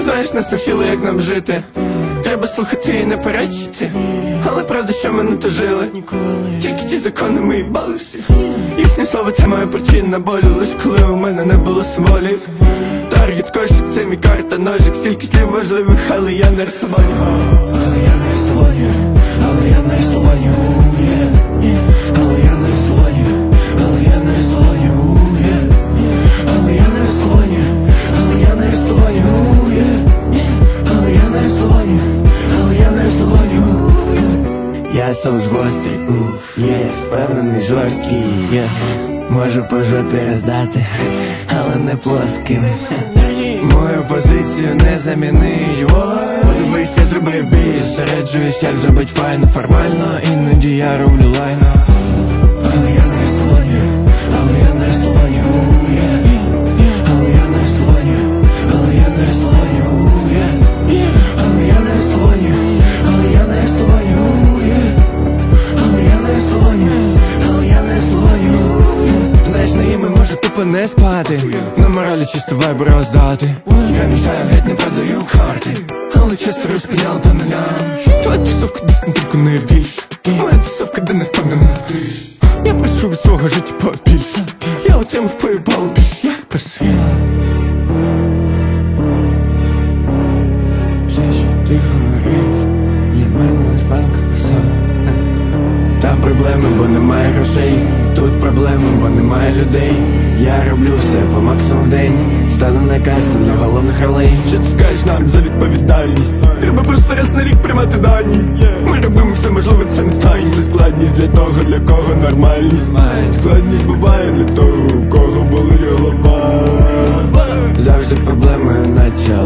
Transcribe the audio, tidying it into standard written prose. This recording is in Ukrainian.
Знаєш, нас навчили, як нам жити. Треба слухати і не перечити. Але правда, що ми не дожили. Тільки ті закони ми їбали всі. Їхнє слово це моя причина болю. Лиш коли у мене не було символів. Таргет, кошик, це мій карта, ножик. Стільки слів важливих, але я не розслабоню. Але я не розслабоню. Але я не розслабоню. Але я не розслабоню. Але я не розслабоню. Але я не розслабоню. Але я не розслабоню. Але я не розслабоню. Але я не розслабоню. Я соус гострий, впевнений, жорсткий, можу пожити, роздати, але не плоским. Мою позицію не замінить. Подивись, я зробив бій. Зосереджуюсь, як зробить файно, формально, іноді я роблю лайно. Але я не розслабоню. Але я не розслабоню. Але я не розслабоню. Але я не розслабоню. Але я не розслабоню. Але я не розслабоню. Але я не розслабоню. Але я не розслабоню. Знаєш, на ім'я можу тупо не спати. На моралі чисто вайб роздати. Я мішаю, геть не продаю карти. Але часто розпиняли по нулям. Твоя тусовка десь не тільки не більше. Моя тусовка, де не впевнена диш. Я прошу від свого життя побільше. Я отримав поїбало більше, як просив. Все, що ти говорив, для мене з банка висок. Там проблеми, бо немає грошей. Тут проблеми, бо немає людей. Я роблю все по максимуму в день. Стану на кастинг для головних ролей. Що ти скажеш нам за відповідальність? Треба просто раз на рік приймати даність. Ми робимо все можливе, це не тайність. Це складність для того, для кого нормальність. Складність буває для того, у кого болить голова. Завжди проблеми, наче